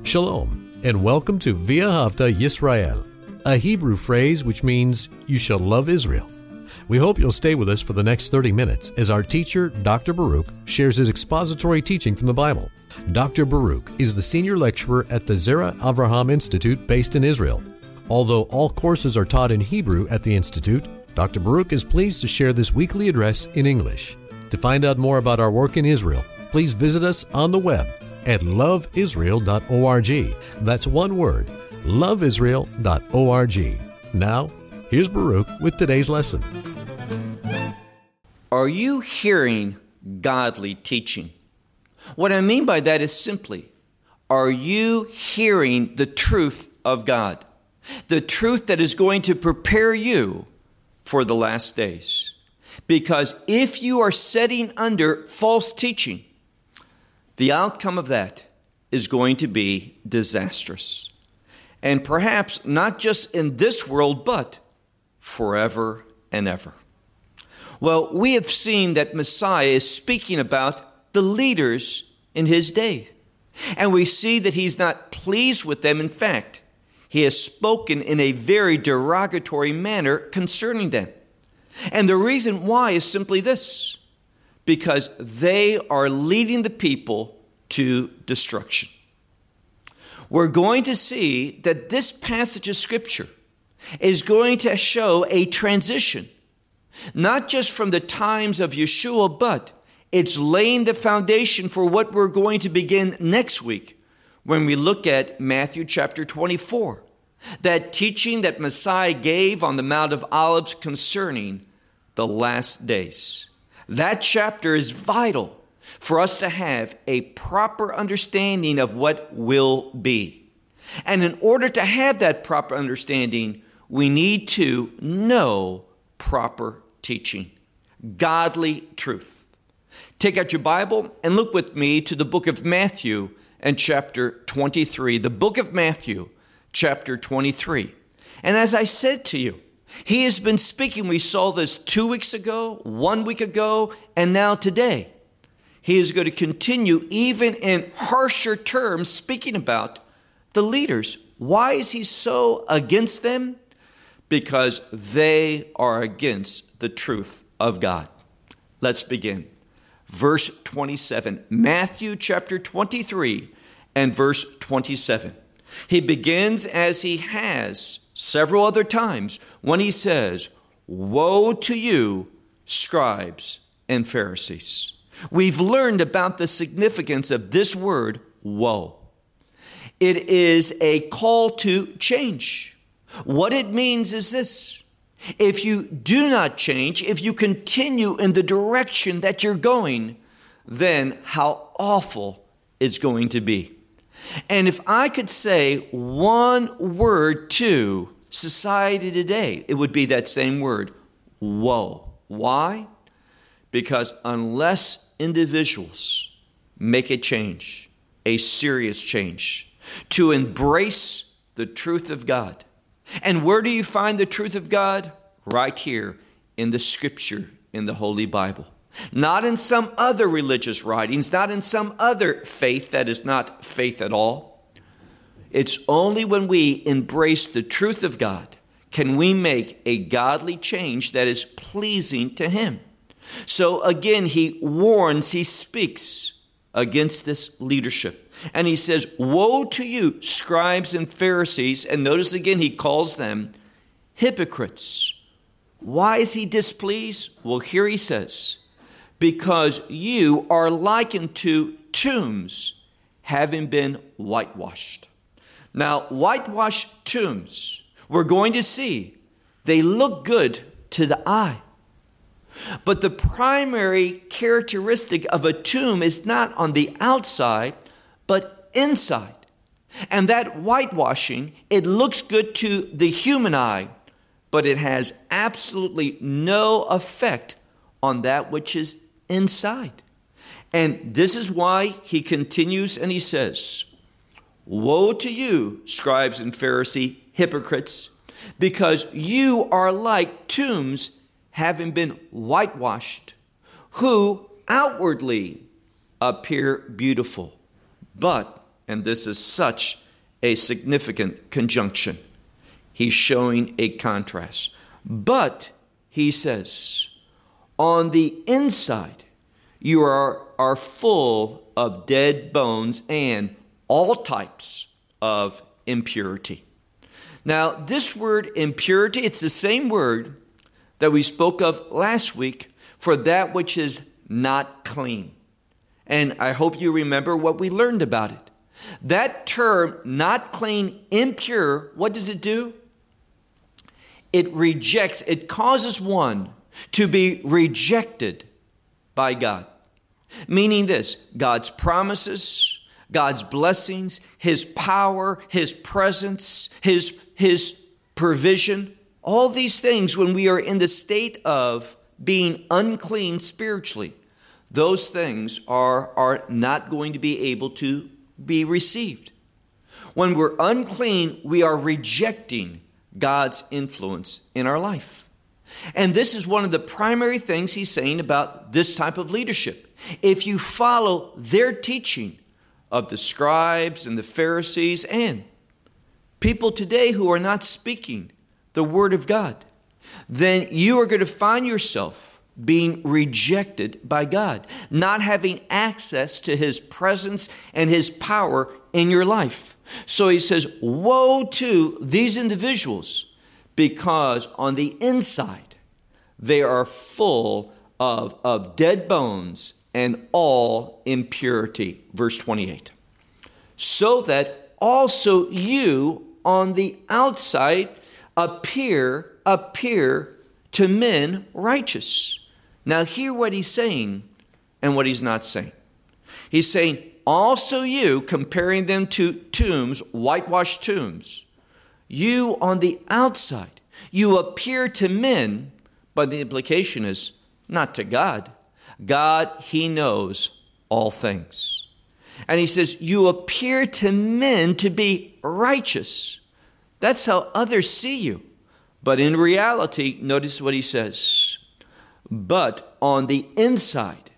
Shalom, and welcome to V'ahavta Yisrael, a Hebrew phrase which means, you shall love Israel. We hope you'll stay with us for the next 30 minutes as our teacher, Dr. Baruch, shares his expository teaching from the Bible. Dr. Baruch is the senior lecturer at the Zera Avraham Institute based in Israel. Although all courses are taught in Hebrew at the Institute, Dr. Baruch is pleased to share this weekly address in English. To find out more about our work in Israel, please visit us on the web at loveisrael.org. That's one word, loveisrael.org. Now, here's Baruch with today's lesson. Are you hearing godly teaching? What I mean by that is simply, are you hearing the truth of God? The truth that is going to prepare you for the last days. Because if you are sitting under false teaching, the outcome of that is going to be disastrous. And perhaps not just in this world, but forever and ever. Well, we have seen that Messiah is speaking about the leaders in his day. And we see that he's not pleased with them. In fact, he has spoken in a very derogatory manner concerning them. And the reason why is simply this: because they are leading the people to destruction. We're going to see that this passage of Scripture is going to show a transition, not just from the times of Yeshua, but it's laying the foundation for what we're going to begin next week when we look at Matthew chapter 24, that teaching that Messiah gave on the Mount of Olives concerning the last days. That chapter is vital for us to have a proper understanding of what will be. And in order to have that proper understanding, we need to know proper teaching, godly truth. Take out your Bible and look with me to the book of Matthew and chapter 23. The book of Matthew, chapter 23. And as I said to you, he has been speaking. We saw this 2 weeks ago, 1 week ago, and now today. He is going to continue even in harsher terms speaking about the leaders. Why is he so against them? Because they are against the truth of God. Let's begin. Verse 27, Matthew chapter 23 and verse 27. He begins as he has several other times when he says, "Woe to you, scribes and Pharisees." We've learned about the significance of this word, woe. It is a call to change. What it means is this: if you do not change, if you continue in the direction that you're going, then how awful it's going to be. And if I could say one word to society today, it would be that same word, woe. Why? Because unless individuals make a change, a serious change, to embrace the truth of God. And where do you find the truth of God? Right here in the Scripture, in the Holy Bible. Not in some other religious writings, not in some other faith that is not faith at all. It's only when we embrace the truth of God can we make a godly change that is pleasing to Him. So again, he warns, he speaks against this leadership. And he says, "Woe to you, scribes and Pharisees." And notice again, he calls them hypocrites. Why is he displeased? Well, here he says, because you are likened to tombs having been whitewashed. Now, whitewashed tombs, we're going to see, they look good to the eye. But the primary characteristic of a tomb is not on the outside, but inside. And that whitewashing, it looks good to the human eye, but it has absolutely no effect on that which is inside. And this is why he continues and he says, "Woe to you, scribes and Pharisee hypocrites, because you are like tombs having been whitewashed, who outwardly appear beautiful, but And this is such a significant conjunction. He's showing a contrast. But, he says, on the inside, you are full of dead bones and all types of impurity. Now, this word impurity, it's the same word that we spoke of last week for that which is not clean. And I hope you remember what we learned about it. That term, not clean, impure, what does it do? It rejects, it causes one to be rejected by God. Meaning this, God's promises, God's blessings, His power, His presence, His provision, all these things when we are in the state of being unclean spiritually, those things are not going to be able to be received. When we're unclean, we are rejecting God's influence in our life. And this is one of the primary things he's saying about this type of leadership. If you follow their teaching of the scribes and the Pharisees and people today who are not speaking the Word of God, then you are going to find yourself being rejected by God, not having access to His presence and His power in your life. So he says, woe to these individuals, because on the inside they are full of dead bones and all impurity. Verse 28. So that also you on the outside appear to men righteous. Now hear what he's saying and what he's not saying. He's saying, also you, comparing them to tombs, whitewashed tombs, you on the outside, you appear to men, but the implication is not to God. God, He knows all things. And he says, you appear to men to be righteous. That's how others see you. But in reality, notice what he says. But on the inside,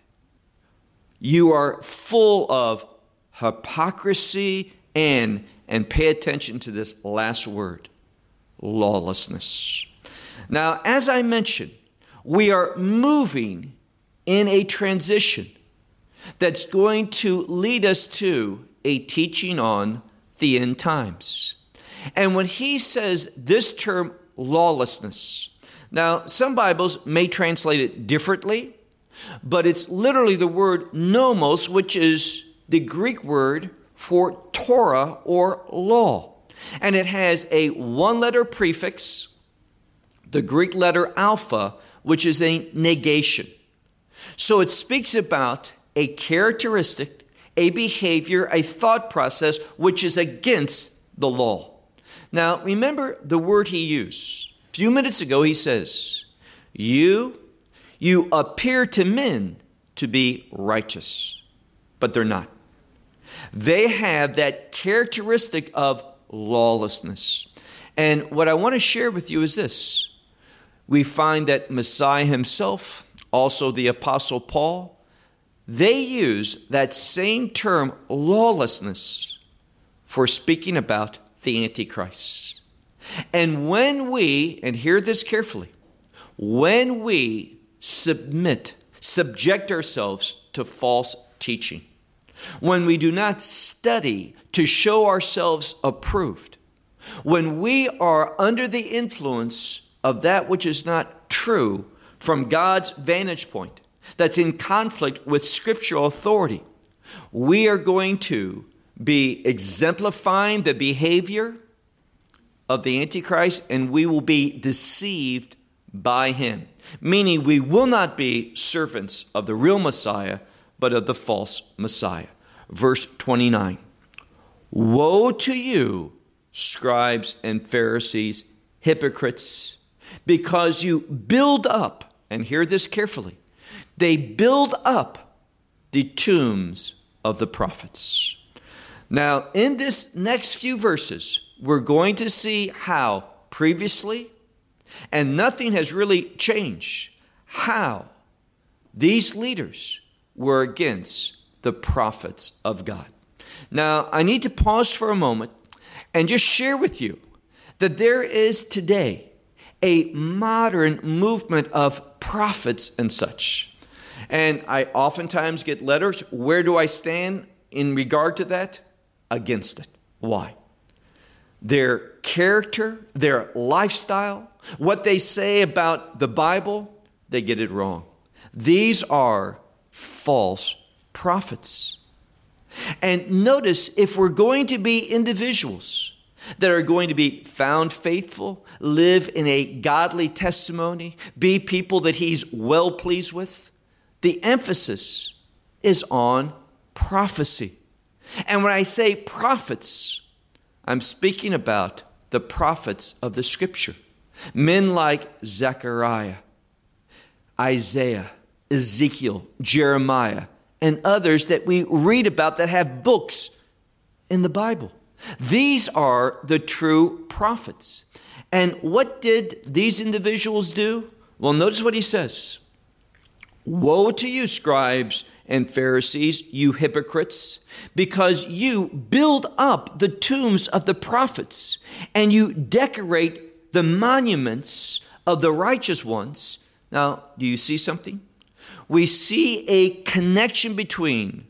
you are full of hypocrisy and pay attention to this last word, lawlessness. Now, as I mentioned, we are moving in a transition that's going to lead us to a teaching on the end times. And when he says this term, lawlessness, now some Bibles may translate it differently, but it's literally the word nomos, which is the Greek word for Torah or law. And it has a one-letter prefix, the Greek letter alpha, which is a negation. So it speaks about a characteristic, a behavior, a thought process, which is against the law. Now, remember the word he used. A few minutes ago, he says, you appear to men to be righteous, but they're not. They have that characteristic of lawlessness. And what I want to share with you is this. We find that Messiah himself, also the Apostle Paul, they use that same term, lawlessness, for speaking about the Antichrist. And when we, and hear this carefully, when we subject ourselves to false teaching, when we do not study to show ourselves approved, when we are under the influence of that which is not true from God's vantage point, that's in conflict with scriptural authority, we are going to be exemplifying the behavior of the Antichrist, and we will be deceived by him. Meaning we will not be servants of the real Messiah, but of the false Messiah. Verse 29. Woe to you, scribes and Pharisees, hypocrites, because you build up, and hear this carefully, they build up the tombs of the prophets. Now, in this next few verses, we're going to see how previously, and nothing has really changed, how these leaders were against the prophets of God. Now, I need to pause for a moment and just share with you that there is today a modern movement of prophets and such. And I oftentimes get letters. Where do I stand in regard to that? Against it. Why? Their character, their lifestyle, what they say about the Bible, they get it wrong. These are false prophets. And notice, if we're going to be individuals that are going to be found faithful, live in a godly testimony, be people that He's well pleased with, the emphasis is on prophecy. And when I say prophets, I'm speaking about the prophets of the Scripture. Men like Zechariah, Isaiah, Ezekiel, Jeremiah, and others that we read about that have books in the Bible. These are the true prophets. And what did these individuals do? Well, notice what he says. Woe to you, scribes and Pharisees, you hypocrites, because you build up the tombs of the prophets, and you decorate the monuments of the righteous ones. Now, do you see something? We see a connection between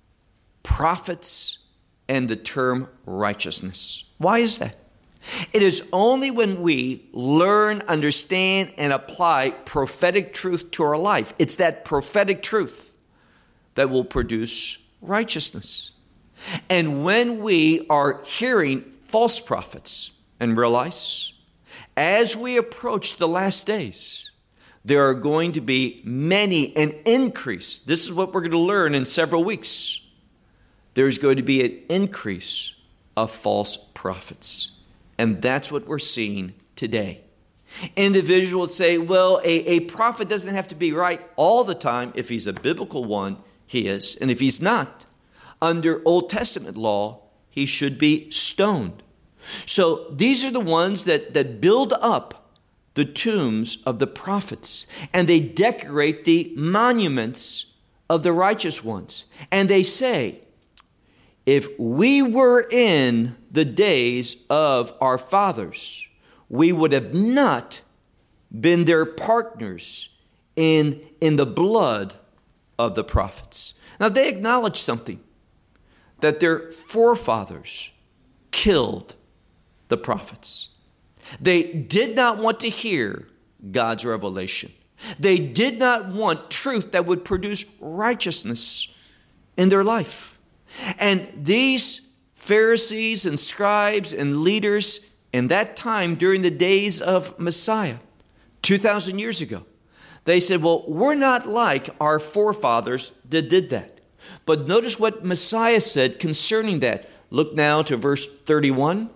prophets and the term righteousness. Why is that? It is only when we learn, understand, and apply prophetic truth to our life. It's that prophetic truth that will produce righteousness. And when we are hearing false prophets and realize, as we approach the last days, there are going to be many, an increase. This is what we're going to learn in several weeks. There's going to be an increase of false prophets. And that's what we're seeing today. Individuals say, well, a prophet doesn't have to be right all the time. If he's a biblical one, he is. And if he's not, under Old Testament law, he should be stoned. So these are the ones that build up the tombs of the prophets, and they decorate the monuments of the righteous ones. And they say, if we were in the days of our fathers, we would have not been their partners in the blood of the prophets. Now, they acknowledge something, that their forefathers killed the prophets. They did not want to hear God's revelation. They did not want truth that would produce righteousness in their life. And these Pharisees and scribes and leaders in that time during the days of Messiah, 2,000 years ago, they said, well, we're not like our forefathers that did that. But notice what Messiah said concerning that. Look now to verse 31.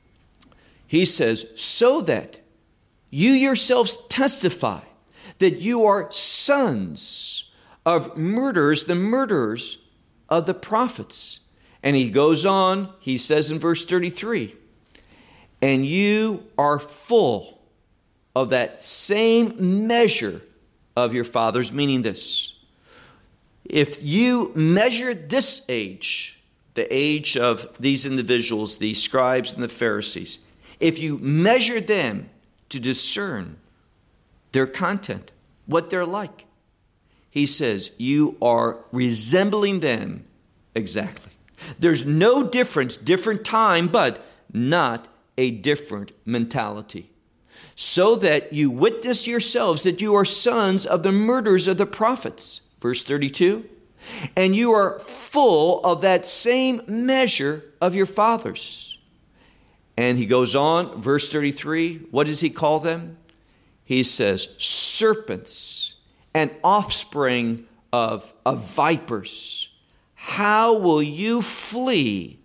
He says, so that you yourselves testify that you are sons of murderers, the murderers of the prophets. And he goes on, he says in verse 33, and you are full of that same measure of your fathers, meaning this. If you measure this age, the age of these individuals, the scribes and the Pharisees, if you measure them to discern their content, what they're like, he says, you are resembling them exactly. There's no difference, different time, but not a different mentality. So that you witness yourselves that you are sons of the murderers of the prophets. Verse 32. And you are full of that same measure of your fathers. And he goes on, verse 33. What does he call them? He says, serpents and offspring of vipers. How will you flee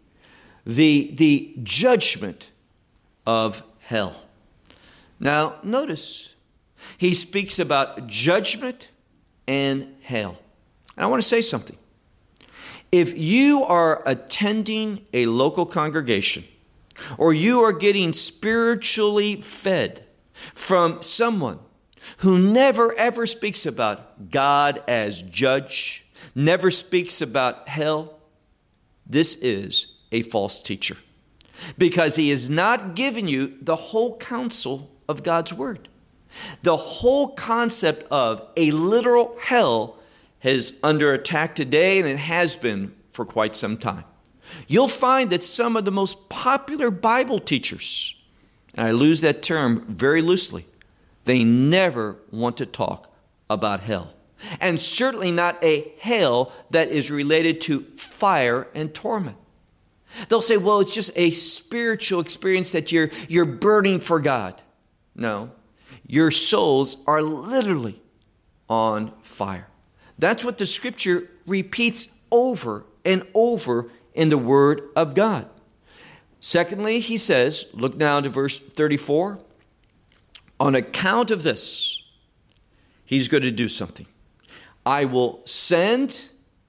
the judgment of hell? Now, notice, he speaks about judgment and hell. And I want to say something. If you are attending a local congregation, or you are getting spiritually fed from someone who never ever speaks about God as judge, never speaks about hell, this is a false teacher, because he has not given you the whole counsel of God's word. The whole concept of a literal hell is under attack today, and it has been for quite some time. You'll find that some of the most popular Bible teachers, and I use that term very loosely, they never want to talk about hell. And certainly not a hell that is related to fire and torment. They'll say, well, it's just a spiritual experience that you're burning for God. No, your souls are literally on fire. That's what the scripture repeats over and over in the word of God. Secondly, he says, look now to verse 34. On account of this, he's going to do something. I will send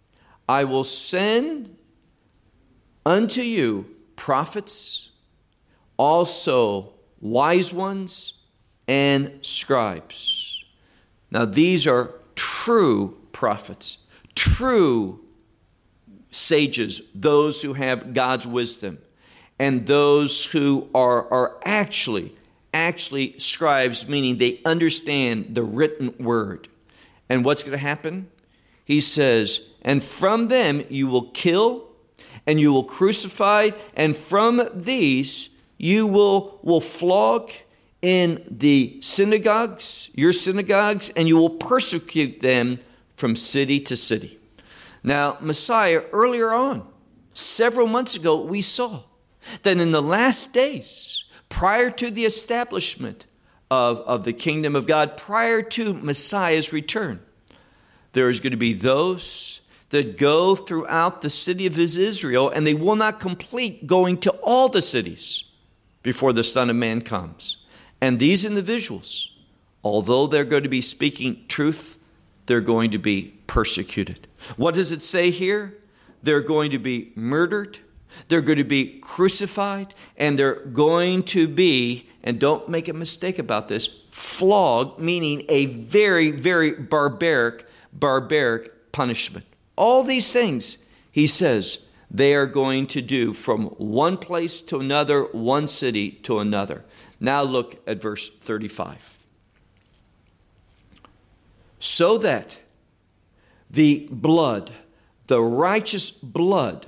unto you prophets, also wise ones and scribes. Now these are true prophets, true sages, those who have God's wisdom, and those who are actually scribes, meaning they understand the written word. And what's going to happen? He says, and from them you will kill, and you will crucify, and from these you will flog in the synagogues, your synagogues, and you will persecute them from city to city. Now, Messiah, earlier on, several months ago, we saw that in the last days, prior to the establishment of the kingdom of God, prior to Messiah's return, there is going to be those that go throughout the city of Israel, and they will not complete going to all the cities before the Son of Man comes. And these individuals, although they're going to be speaking truth, they're going to be persecuted. What does it say here? They're going to be murdered, they're going to be crucified, and they're going to be, and don't make a mistake about this, flogged, meaning a very, very barbaric punishment. All these things, he says, they are going to do from one place to another, one city to another. Now look at verse 35. So that the blood, the righteous blood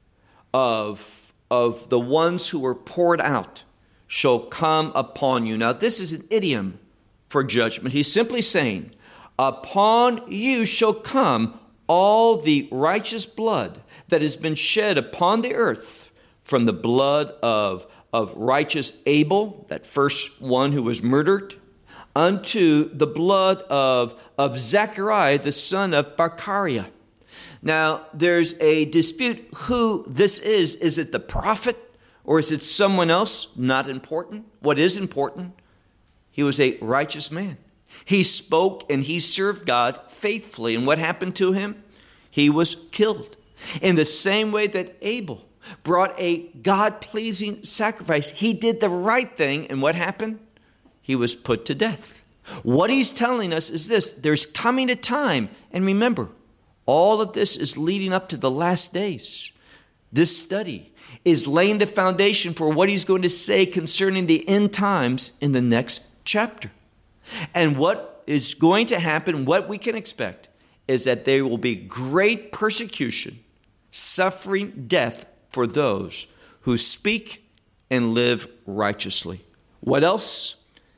of the ones who were poured out shall come upon you. Now this is an idiom for judgment. He's simply saying, upon you shall come all the righteous blood that has been shed upon the earth, from the blood of righteous Abel, that first one who was murdered, unto the blood of Zechariah, the son of Barachiah. Now, there's a dispute who this is. Is it the prophet or is it someone else? Not important. What is important? He was a righteous man. He spoke and he served God faithfully. And what happened to him? He was killed. In the same way that Abel brought a God-pleasing sacrifice, he did the right thing. And what happened? He was put to death. What he's telling us is this: there's coming a time, and remember, all of this is leading up to the last days. This study is laying the foundation for what he's going to say concerning the end times in the next chapter. And what is going to happen, what we can expect, is that there will be great persecution, suffering, death for those who speak and live righteously. What else?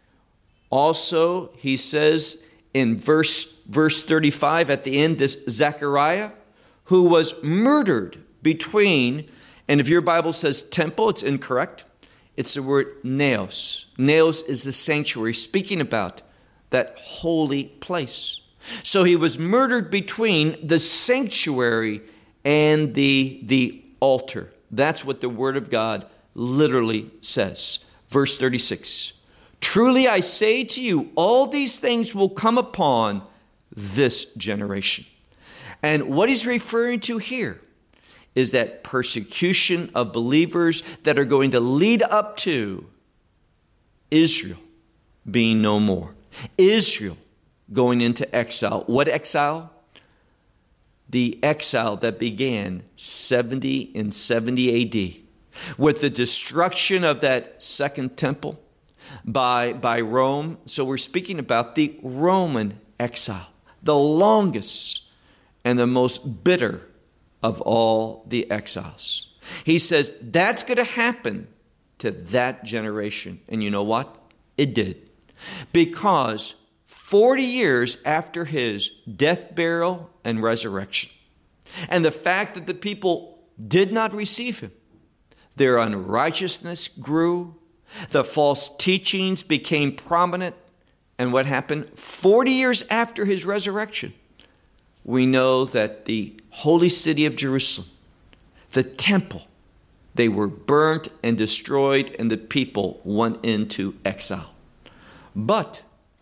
Also, he says in verse 35 at the end, this Zechariah, who was murdered between, and if your Bible says temple, it's incorrect. It's the word naos. Naos is the sanctuary, speaking about that holy place. So he was murdered between the sanctuary and the altar. That's what the word of God literally says. Verse 36. Truly I say to you, all these things will come upon this generation. And what he's referring to here is that persecution of believers that are going to lead up to Israel being no more. Israel going into exile. What exile? the exile that began 70 in 70 AD with the destruction of that second temple by Rome. So we're speaking about the Roman exile, the longest and the most bitter of all the exiles. He says that's going to happen to that generation. And you know what? It did. Because 40 years after his death, burial, and resurrection, and the fact that the people did not receive him, their unrighteousness grew, the false teachings became prominent, and what happened 40 years after his resurrection? We know that the holy city of Jerusalem, the temple, they were burnt and destroyed, and the people went into exile. But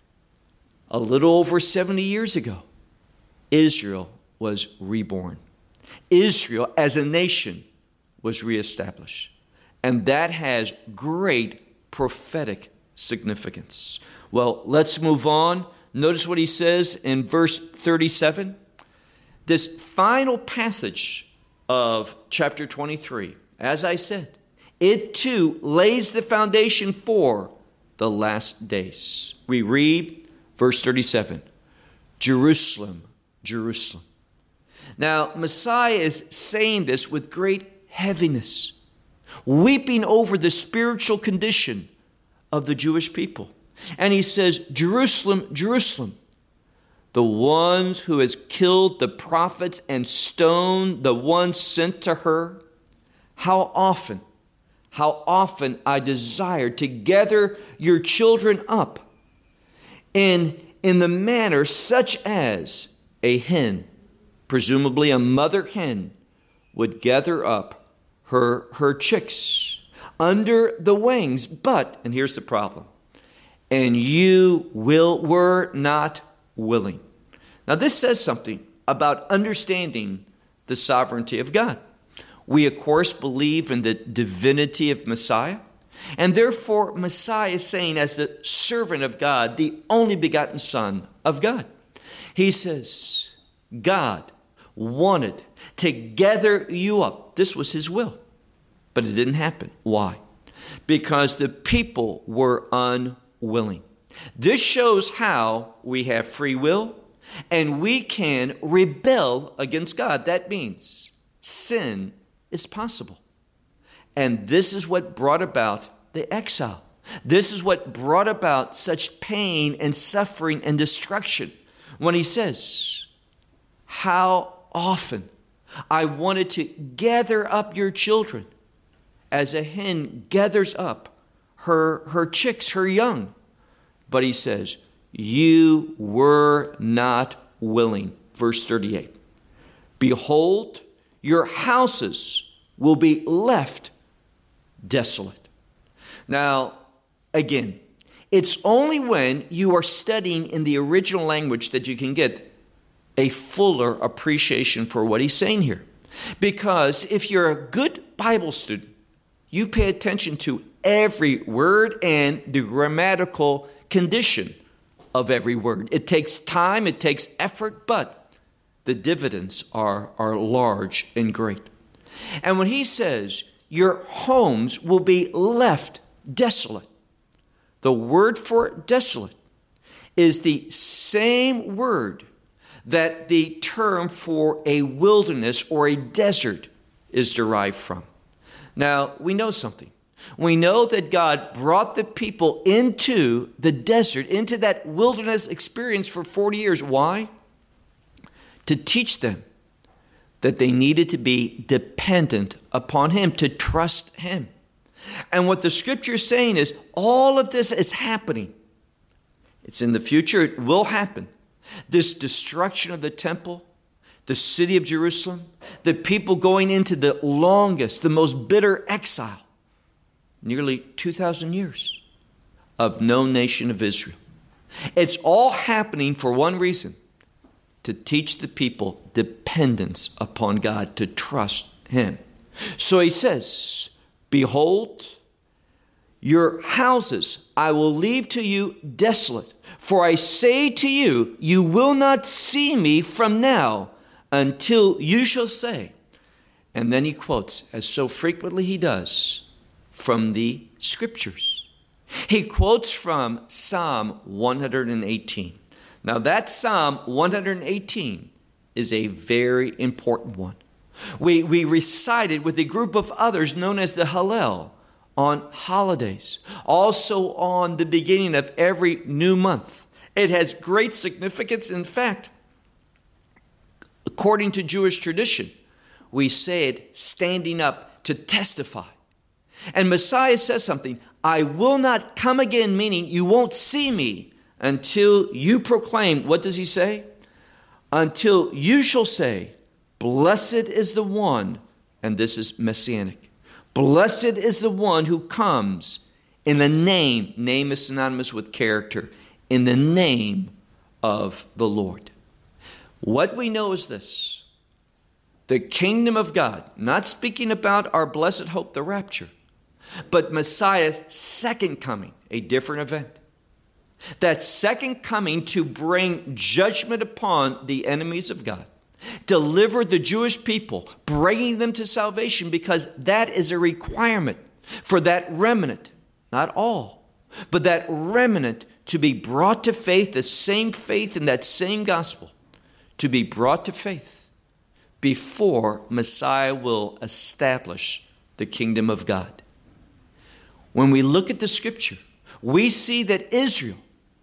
a little over 70 years ago, Israel was reborn. Israel as a nation was reestablished. And that has great prophetic significance. Well, let's move on. Notice what he says in verse 37. This final passage of chapter 23, as I said, it too lays the foundation for the last days. We read verse 37, Jerusalem, Jerusalem. Now, Messiah is saying this with great heaviness, weeping over the spiritual condition of the Jewish people. And he says, Jerusalem, Jerusalem, the ones who has killed the prophets and stoned the ones sent to her, how often I desire to gather your children up in the manner such as a hen, presumably a mother hen, would gather up her chicks under the wings. But, and here's the problem, and you were not willing. Now this says something about understanding the sovereignty of God. We, of course, believe in the divinity of Messiah. And therefore, Messiah is saying, as the servant of God, the only begotten Son of God, he says, God wanted to gather you up. This was his will. But it didn't happen. Why? Because the people were unwilling. This shows how we have free will and we can rebel against God. That means sin is possible. And this is what brought about the exile. This is what brought about such pain and suffering and destruction. When he says, how often I wanted to gather up your children as a hen gathers up her chicks, her young. But he says, you were not willing. Verse 38. Behold, your houses will be left desolate. Now, again, it's only when you are studying in the original language that you can get a fuller appreciation for what he's saying here. Because if you're a good Bible student, you pay attention to every word and the grammatical condition of every word. It takes time, it takes effort, but the dividends are large and great. And when he says, your homes will be left desolate, the word for desolate is the same word that the term for a wilderness or a desert is derived from. Now, we know something. We know that God brought the people into the desert, into that wilderness experience for 40 years. Why? To teach them that they needed to be dependent upon him, to trust him. And what the scripture is saying is all of this is happening. It's in the future. It will happen. This destruction of the temple, the city of Jerusalem, the people going into the longest, the most bitter exile, nearly 2,000 years of no nation of Israel. It's all happening for one reason, to teach the people dependence upon God, to trust him. So he says, behold, your houses I will leave to you desolate. For I say to you, you will not see me from now until you shall say. And then he quotes, as so frequently he does, from the scriptures. He quotes from Psalm 118. Now that Psalm 118 is a very important one. We recite it with a group of others known as the Hallel on holidays, also on the beginning of every new month. It has great significance. In fact, according to Jewish tradition, we say it standing up to testify. And Messiah says something, I will not come again, meaning you won't see me until you proclaim, what does he say? Until you shall say, blessed is the one, and this is messianic, blessed is the one who comes in the name is synonymous with character, in the name of the Lord. What we know is this. The kingdom of God, not speaking about our blessed hope, the rapture, but Messiah's second coming, a different event. That second coming to bring judgment upon the enemies of God, deliver the Jewish people, bringing them to salvation, because that is a requirement for that remnant, not all, but that remnant to be brought to faith, the same faith in that same gospel, to be brought to faith before Messiah will establish the kingdom of God. When we look at the scripture, we see that Israel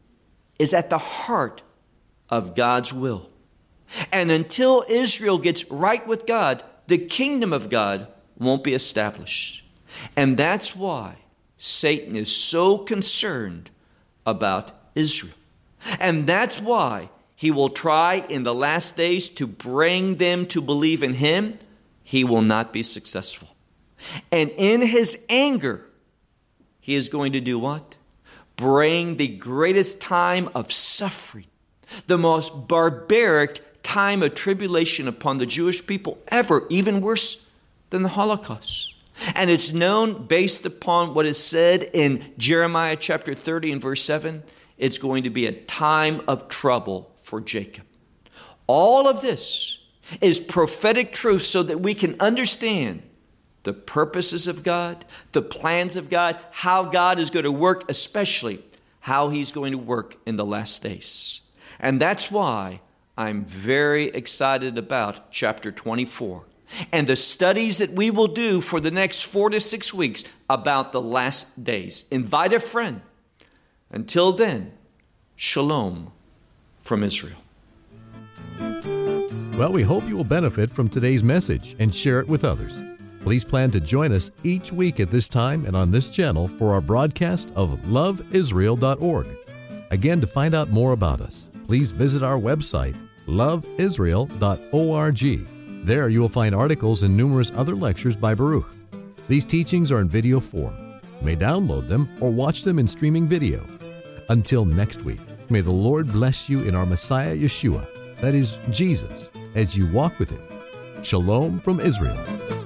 is at the heart of God's will. And until Israel gets right with God, the kingdom of God won't be established. And that's why Satan is so concerned about Israel. And that's why he will try in the last days to bring them to believe in him. He will not be successful. And in his anger, he is going to do what? Bring the greatest time of suffering, the most barbaric time of tribulation upon the Jewish people ever, even worse than the Holocaust. And it's known based upon what is said in Jeremiah chapter 30 and verse 7. It's going to be a time of trouble for Jacob. All of this is prophetic truth so that we can understand the purposes of God, the plans of God, how God is going to work, especially how he's going to work in the last days. And that's why I'm very excited about chapter 24 and the studies that we will do for the next 4 to 6 weeks about the last days. Invite a friend. Until then, shalom from Israel. Well, we hope you will benefit from today's message and share it with others. Please plan to join us each week at this time and on this channel for our broadcast of loveisrael.org. Again, to find out more about us, please visit our website, loveisrael.org. There you will find articles and numerous other lectures by Baruch. These teachings are in video form. You may download them or watch them in streaming video. Until next week, may the Lord bless you in our Messiah Yeshua, that is Jesus, as you walk with him. Shalom from Israel.